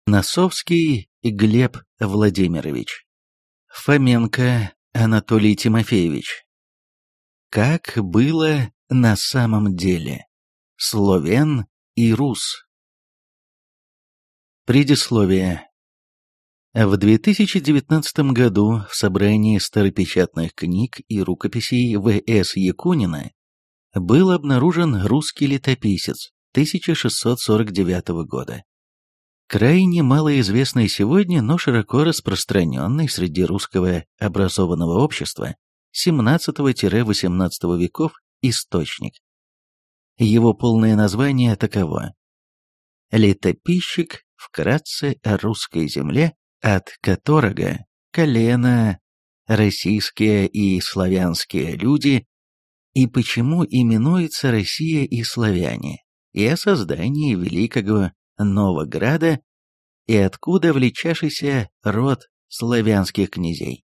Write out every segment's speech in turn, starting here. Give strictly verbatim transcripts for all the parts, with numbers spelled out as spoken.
Носовский Глеб Владимирович. Фоменко Анатолий Тимофеевич. Как было на самом деле. Славян и рус. Предисловие. В две тысячи девятнадцатом году в собрании старопечатных книг и рукописей В С Якунина был обнаружен русский летописец тысяча шестьсот сорок девятого года. Крайне малоизвестный сегодня, но широко распространенный среди русского образованного общества семнадцатого-восемнадцатого веков источник. Его полное название таково: «Летописчик вкратце о русской земле, от которого колено российские и славянские люди, и почему именуется Россия и славяне, и о создании великого Новограда, и откуда влечавшийся род славянских князей».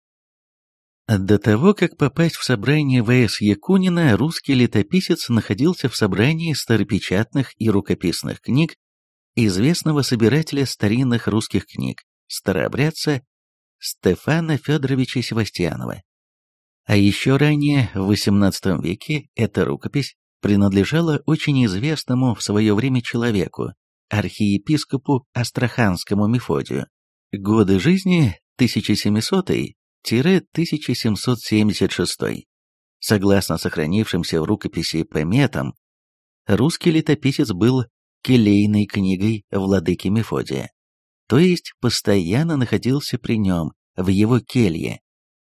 До того, как попасть в собрание В С Якунина, русский летописец находился в собрании старопечатных и рукописных книг известного собирателя старинных русских книг, старообрядца Стефана Федоровича Севастьянова. А еще ранее, в восемнадцатом веке, эта рукопись принадлежала очень известному в свое время человеку, архиепископу Астраханскому Мефодию. Годы жизни тысяча семисотый — тысяча семьсот семьдесят шестой. Согласно сохранившимся в рукописи пометам, русский летописец был келейной книгой владыки Мефодия, то есть постоянно находился при нем, в его келье.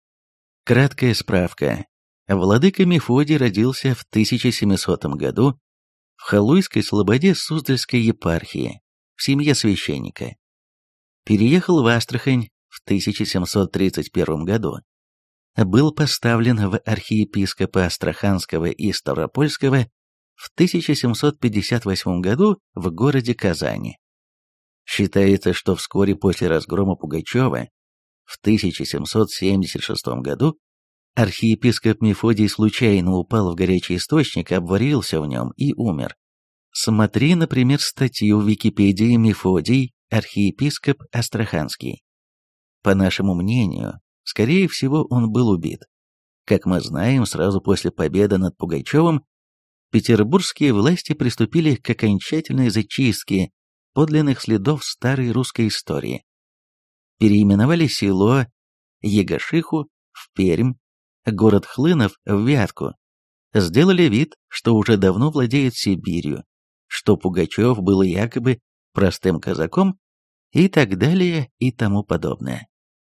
Краткая справка. Владыка Мефодий родился в тысяча семисотом году в Халуйской слободе Суздальской епархии, в семье священника. Переехал в Астрахань в тысяча семьсот тридцать первом году. Был поставлен в архиепископа Астраханского и Ставропольского в тысяча семьсот пятьдесят восьмом году в городе Казани. Считается, что вскоре после разгрома Пугачева в тысяча семьсот семьдесят шестом году архиепископ Мефодий случайно упал в горячий источник, обварился в нем и умер. Смотри, например, статью в Википедии «Мефодий, архиепископ Астраханский». По нашему мнению, скорее всего, он был убит. Как мы знаем, сразу после победы над Пугачевым петербургские власти приступили к окончательной зачистке подлинных следов старой русской истории. Переименовали село Егошиху в Пермь, город Хлынов в Вятку. Сделали вид, что уже давно владеет Сибирью, что Пугачев был якобы простым казаком и так далее и тому подобное.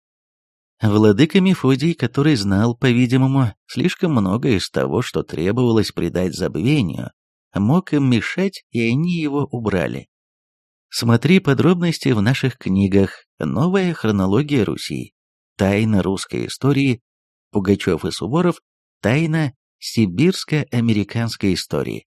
Владыка Мефодий, который знал, по-видимому, слишком многое из того, что требовалось предать забвению, мог им мешать, и они его убрали. Смотри подробности в наших книгах «Новая хронология Руси», «Тайна русской истории», Пугачев и Суворов, «Тайна сибирско-американской истории».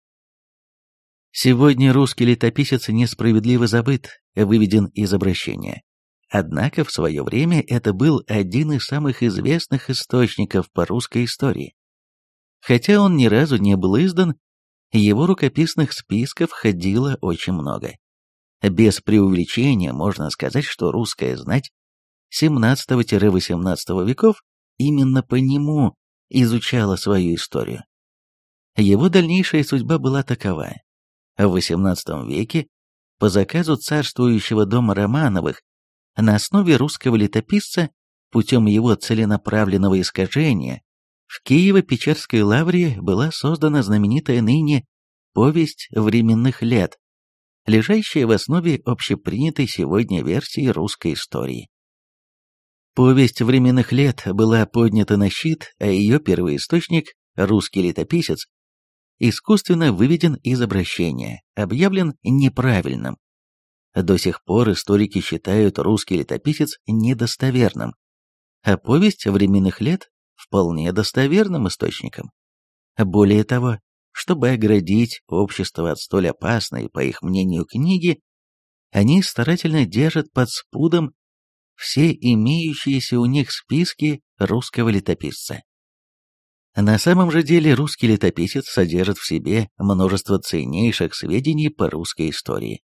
Сегодня русский летописец несправедливо забыт, выведен из обращения. Однако в свое время это был один из самых известных источников по русской истории. Хотя он ни разу не был издан, его рукописных списков ходило очень много. Без преувеличения можно сказать, что русская знать семнадцатого-восемнадцатого веков именно по нему изучала свою историю. Его дальнейшая судьба была такова. В восемнадцатом веке, по заказу царствующего дома Романовых, на основе русского летописца, путем его целенаправленного искажения, в Киево-Печерской лавре была создана знаменитая ныне «Повесть временных лет», лежащая в основе общепринятой сегодня версии русской истории. «Повесть временных лет» была поднята на щит, а ее первоисточник, русский летописец, искусственно выведен из обращения, объявлен неправильным. До сих пор историки считают русский летописец недостоверным, а повесть временных лет вполне достоверным источником. Более того, чтобы оградить общество от столь опасной, по их мнению, книги, они старательно держат под спудом все имеющиеся у них списки русского летописца. На самом же деле русский летописец содержит в себе множество ценнейших сведений по русской истории.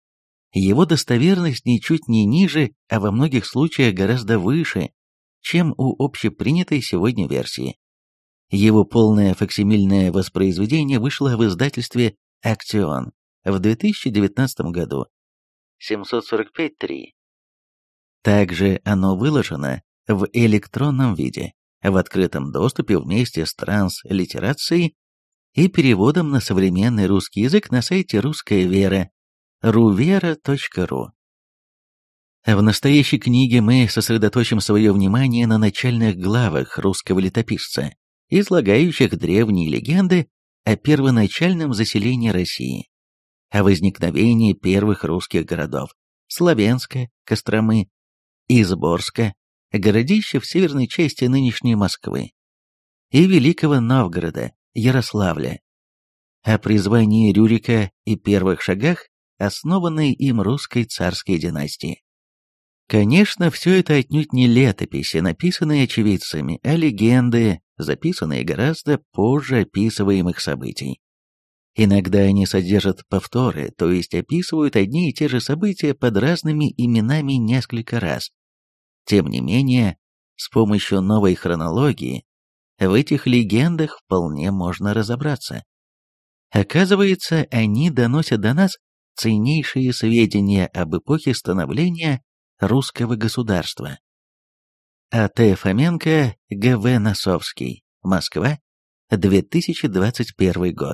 Его достоверность ничуть не ниже, а во многих случаях гораздо выше, чем у общепринятой сегодня версии. Его полное факсимильное воспроизведение вышло в издательстве «Актион» в две тысячи девятнадцатом году. семьсот сорок пять три. Также оно выложено в электронном виде, в открытом доступе вместе с транслитерацией и переводом на современный русский язык на сайте «Русская вера» рувера точка ру. В настоящей книге мы сосредоточим свое внимание на начальных главах русского летописца, излагающих древние легенды о первоначальном заселении России, о возникновении первых русских городов – Славянска, Костромы, Изборска, городища в северной части нынешней Москвы, и Великого Новгорода, Ярославля, о призвании Рюрика и первых шагах, основанной им русской царской династии. Конечно, все это отнюдь не летописи, написанные очевидцами, а легенды, записанные гораздо позже описываемых событий. Иногда они содержат повторы, то есть описывают одни и те же события под разными именами несколько раз. Тем не менее, с помощью новой хронологии в этих легендах вполне можно разобраться. Оказывается, они доносят до нас ценнейшие сведения об эпохе становления русского государства. А Т. Фоменко, Г В. Носовский, Москва, две тысячи двадцать первый год.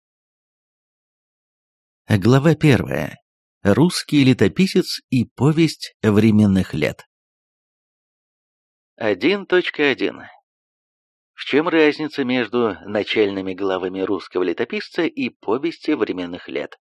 Глава первая. Русский летописец и повесть временных лет. один точка один. В чем разница между начальными главами русского летописца и повести временных лет?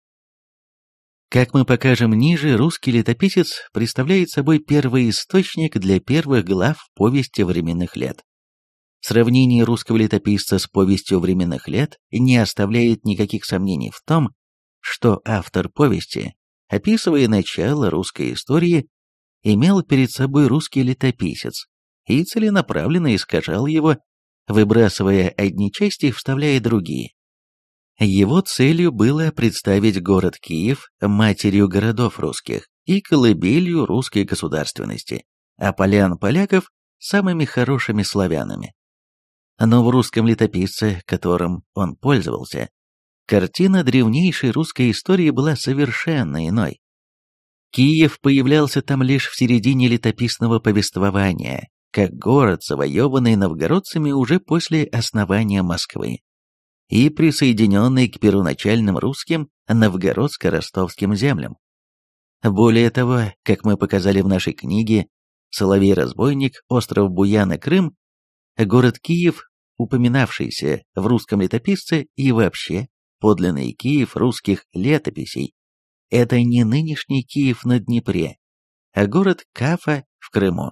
Как мы покажем ниже, русский летописец представляет собой первоисточник для первых глав повести временных лет. Сравнение русского летописца с повестью временных лет не оставляет никаких сомнений в том, что автор повести, описывая начало русской истории, имел перед собой русский летописец и целенаправленно искажал его, выбрасывая одни части и вставляя другие. Его целью было представить город Киев матерью городов русских и колыбелью русской государственности, а полян-поляков самыми хорошими славянами. Но в русском летописце, которым он пользовался, картина древнейшей русской истории была совершенно иной. Киев появлялся там лишь в середине летописного повествования, как город, завоеванный новгородцами уже после основания Москвы и присоединенный к первоначальным русским новгородско-ростовским землям. Более того, как мы показали в нашей книге «Соловей-разбойник. Остров Буяна. Крым», город Киев, упоминавшийся в русском летописце и вообще подлинный Киев русских летописей, это не нынешний Киев на Днепре, а город Кафа в Крыму.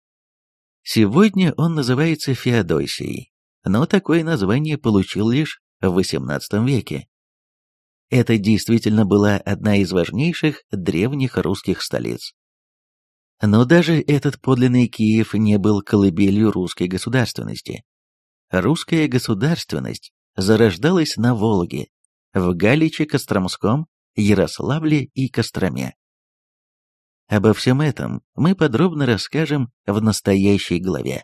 Сегодня он называется Феодосией, но такое название получил лишь в восемнадцатом веке. Это действительно была одна из важнейших древних русских столиц. Но даже этот подлинный Киев не был колыбелью русской государственности. Русская государственность зарождалась на Волге, в Галиче, Костромском, Ярославле и Костроме. Обо всем этом мы подробно расскажем в настоящей главе.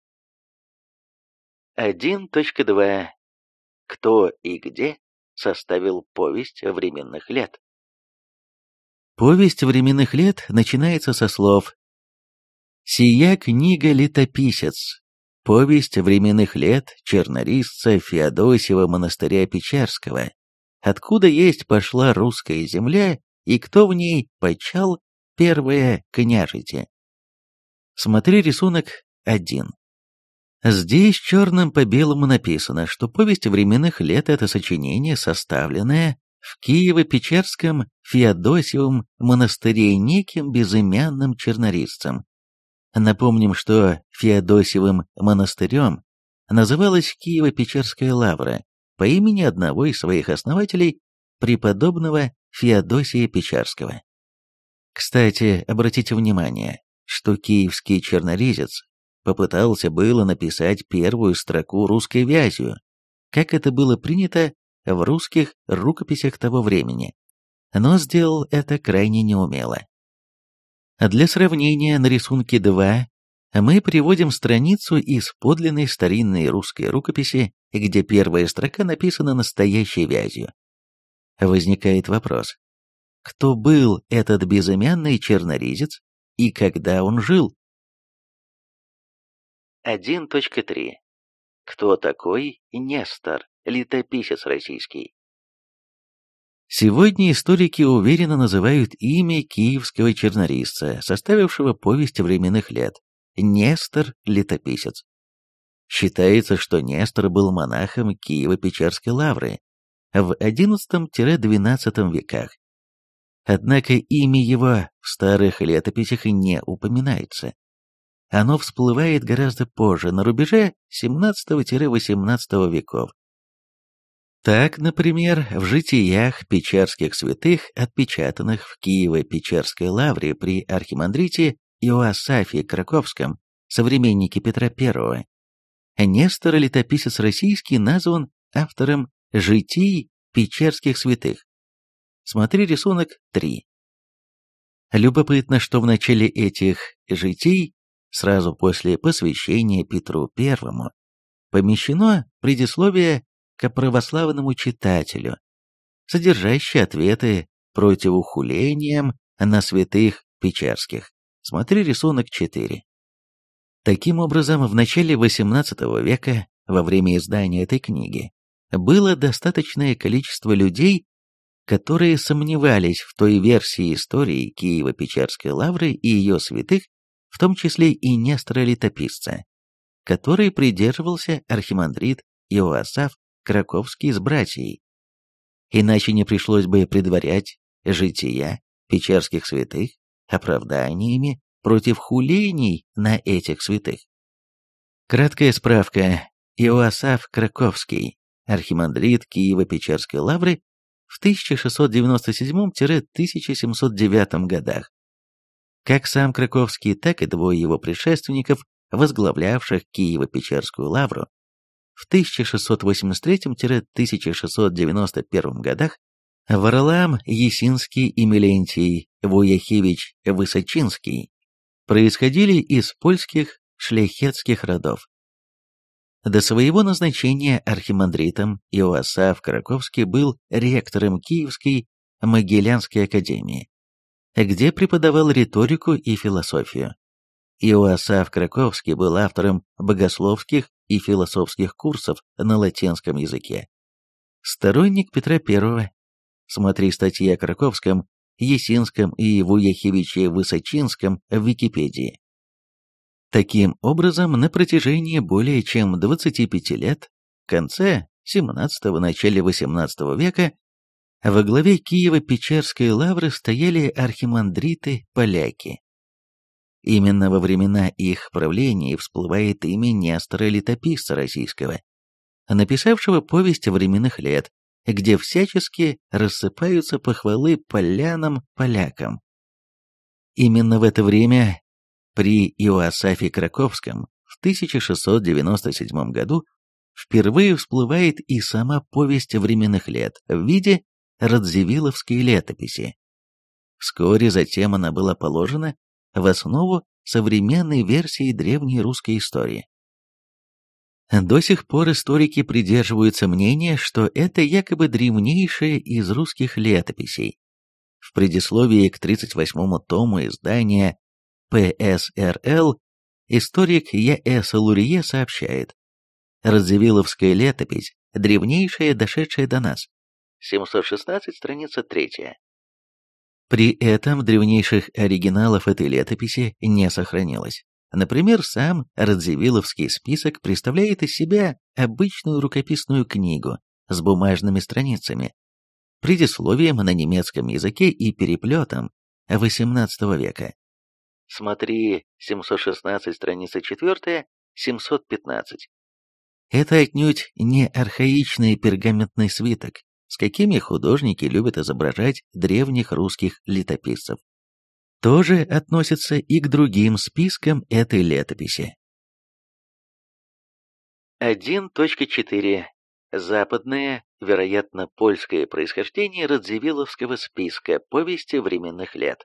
один точка два. Кто и где составил повесть временных лет? Повесть временных лет начинается со слов «Сия книга летописец, повесть временных лет чернорисца Феодосьева монастыря Печерского, откуда есть пошла русская земля и кто в ней почал первое княжите». Смотри рисунок один. Здесь черным по белому написано, что повесть временных лет – это сочинение, составленное в Киево-Печерском Феодосьевом монастыре неким безымянным чернорисцем. Напомним, что Феодосьевым монастырем называлась Киево-Печерская лавра по имени одного из своих основателей, преподобного Феодосия Печерского. Кстати, обратите внимание, что киевский черноризец попытался было написать первую строку русской вязью, как это было принято в русских рукописях того времени. но сделал это крайне неумело. Для сравнения, на рисунке два мы приводим страницу из подлинной старинной русской рукописи, где первая строка написана настоящей вязью. Возникает вопрос: кто был этот безымянный черноризец и когда он жил? один точка три. Кто такой Нестор, летописец российский? Сегодня историки уверенно называют имя киевского чернорисца, составившего повесть временных лет, Нестор летописец. Считается, что Нестор был монахом Киево-Печерской лавры в одиннадцатом-двенадцатом веках. Однако имя его в старых летописях не упоминается. Оно всплывает гораздо позже, на рубеже семнадцатого-восемнадцатого веков. Так, например, в житиях печерских святых, отпечатанных в Киево-Печерской лавре при архимандрите Иоасафе Краковском, современнике Петра Первого, Нестор летописец российский назван автором житий печерских святых. Смотри рисунок три. Любопытно, что в начале этих житий, сразу после посвящения Петру Первому, помещено предисловие к православному читателю, содержащее ответы противухулениям на святых печерских. Смотри рисунок четыре. Таким образом, в начале восемнадцатого века, во время издания этой книги, было достаточное количество людей, которые сомневались в той версии истории Киево-Печерской лавры и ее святых, в том числе и Нестора летописца, который придерживался архимандрит Иоасаф Краковский с братьей. Иначе не пришлось бы предварять жития печерских святых оправданиями против хулений на этих святых. Краткая справка. Иоасаф Краковский, архимандрит Киево-Печерской лавры в тысяча шестьсот девяносто седьмом — тысяча семьсот девятом годах. Как сам Краковский, так и двое его предшественников, возглавлявших Киево-Печерскую лавру, в тысяча шестьсот восемьдесят третьем — тысяча шестьсот девяносто первом годах, Варлаам Есинский и Мелентий Вуяхевич Высочинский, происходили из польских шляхетских родов. До своего назначения архимандритом Иоасаф Краковский был ректором Киевской Могилянской академии, где преподавал риторику и философию. Иоасаф Краковский был автором богословских и философских курсов на латинском языке. Сторонник Петра Первого. Смотри статьи о Краковском, Есинском и Вуяхевиче Высочинском в Википедии. Таким образом, на протяжении более чем двадцати пяти лет, в конце семнадцатого — начале восемнадцатого века, во главе Киево-Печерской лавры стояли архимандриты-поляки. Именно во времена их правления всплывает имя Нестора летописца российского, написавшего повесть временных лет, где всячески рассыпаются похвалы полянам-полякам. Именно в это время при Иоасафе Краковском в тысяча шестьсот девяносто седьмом году впервые всплывает и сама повесть временных лет в виде Радзивилловской летописи. Вскоре затем она была положена в основу современной версии древней русской истории. До сих пор историки придерживаются мнения, что это якобы древнейшая из русских летописей. В предисловии к тридцать восьмому тому издания Пэ Эс Эр Эл историк Е Эс Лурье сообщает: Радзивилловская летопись, древнейшая, дошедшая до нас. семьсот шестнадцать, страница третья. При этом древнейших оригиналов этой летописи не сохранилось. Например, сам Радзивилловский список представляет из себя обычную рукописную книгу с бумажными страницами, предисловием на немецком языке и переплетом восемнадцатого века. Смотри семьсот шестнадцать, страница четвёртая, семьсот пятнадцать. Это отнюдь не архаичный пергаментный свиток, с какими художники любят изображать древних русских летописцев. Тоже относится и к другим спискам этой летописи. один точка четыре. западное, вероятно, польское происхождение радзивилловского списка «Повести временных лет».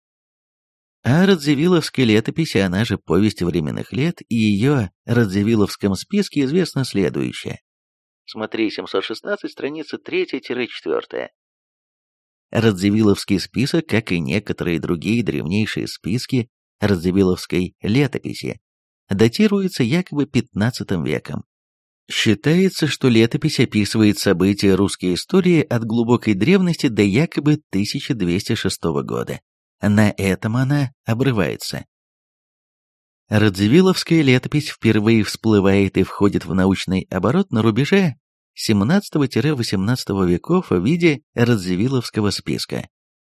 О Радзивилловской летописи, она же «Повесть временных лет», и ее Радзивилловском списке известно следующее. Смотри семьсот шестнадцать, страница три-четыре. Радзивилловский список, как и некоторые другие древнейшие списки Радзивилловской летописи, датируется якобы пятнадцатым веком. Считается, что летопись описывает события русской истории от глубокой древности до якобы тысяча двести шестого года. На этом она обрывается. Радзивилловская летопись впервые всплывает и входит в научный оборот на рубеже семнадцатого-восемнадцатого веков в виде Радзивилловского списка.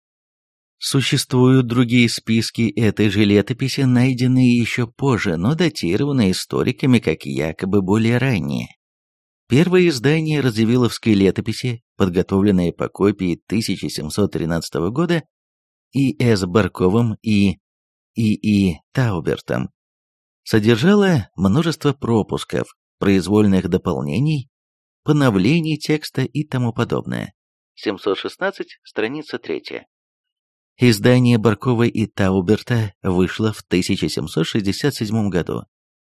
Существуют другие списки этой же летописи, найденные еще позже, но датированные историками как якобы более ранние. Первое издание Радзивилловской летописи, подготовленное по копии тысяча семьсот тринадцатого года, И С Барковым и И И Таубертом, содержало множество пропусков, произвольных дополнений, поновлений текста и тому подобное. семьсот шестнадцать, страница третья. Издание Баркова и Тауберта вышло в тысяча семьсот шестьдесят седьмом году.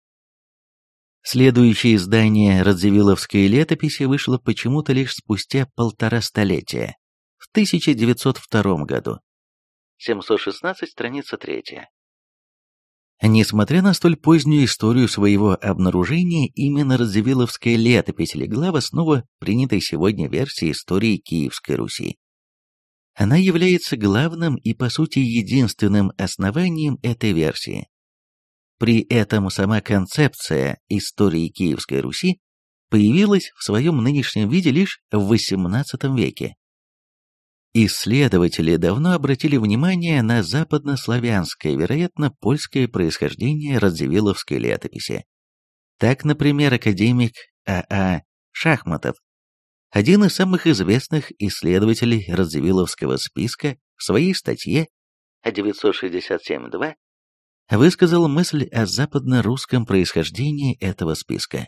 Следующее издание Радзивилловской летописи вышло почему-то лишь спустя полтора столетия, в тысяча девятьсот втором году. семьсот шестнадцать, страница третья. Несмотря на столь позднюю историю своего обнаружения, именно Радзивилловская летопись легла в основу принятой сегодня версии истории Киевской Руси. Она является главным и, по сути, единственным основанием этой версии. При этом сама концепция истории Киевской Руси появилась в своем нынешнем виде лишь в восемнадцатом веке. Исследователи давно обратили внимание на западнославянское, вероятно, польское происхождение Радзивилловской летописи. Так, например, академик А А Шахматов, один из самых известных исследователей Радзивилловского списка, в своей статье девятьсот шестьдесят семь два высказал мысль о западно-русском происхождении этого списка.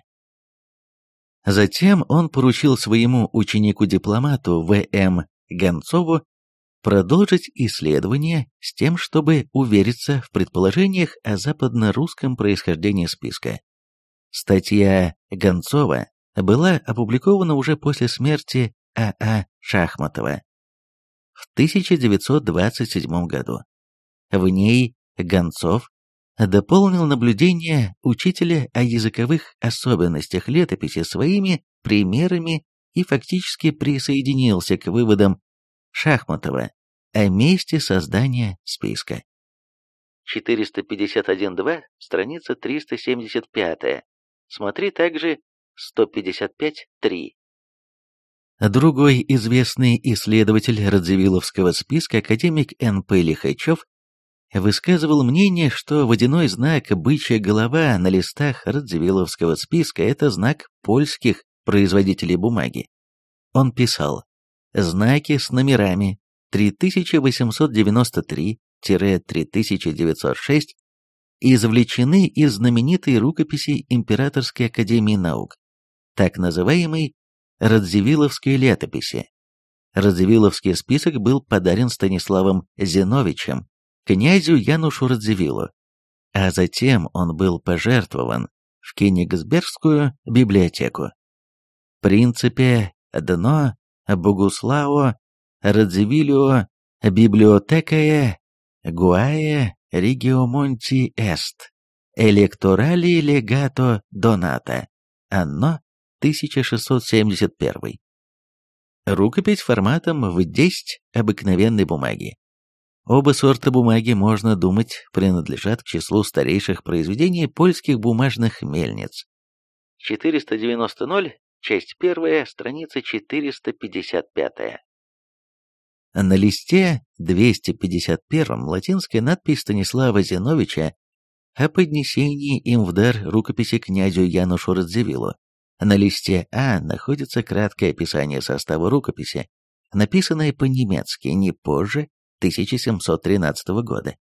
Затем он поручил своему ученику-дипломату В М Гонцову продолжить исследование с тем, чтобы увериться в предположениях о западно-русском происхождении списка. Статья Гонцова была опубликована уже после смерти А А Шахматова в тысяча девятьсот двадцать седьмом году. В ней Гонцов дополнил наблюдения учителя о языковых особенностях летописи своими примерами и фактически присоединился к выводам Шахматова о месте создания списка. четыреста пятьдесят один два, страница триста семьдесят пять. Смотри также сто пятьдесят пять три. Другой известный исследователь Радзивилловского списка, академик Н П Лихачев, высказывал мнение, что водяной знак «бычья голова» на листах Радзивилловского списка – это знак польских производителей бумаги. Он писал: знаки с номерами три тысячи восемьсот девяносто три — три тысячи девятьсот шесть извлечены из знаменитой рукописи Императорской академии наук, так называемой Радзивилловской летописи. Радзивилловский список был подарен Станиславом Зиновичем князю Янушу Радзивиллу, а затем он был пожертвован в Кенигсбергскую библиотеку. В принципе, дно Богуслао Радзивиллио библиотекае Гуае Региомонти Эст Электорали Легато Доната Анно тысяча шестьсот семьдесят первый. Рукопись форматом в десять обыкновенной бумаги. Оба сорта бумаги, можно думать, принадлежат к числу старейших произведений польских бумажных мельниц. четыреста девяносто ноль, часть первая, страница четыреста пятьдесят пять. На листе двести пятьдесят первом латинская надпись Станислава Зиновича о поднесении им в дар рукописи князю Янушу Радзивиллу. На листе А находится краткое описание состава рукописи, написанное по-немецки не позже тысяча семьсот тринадцатого года.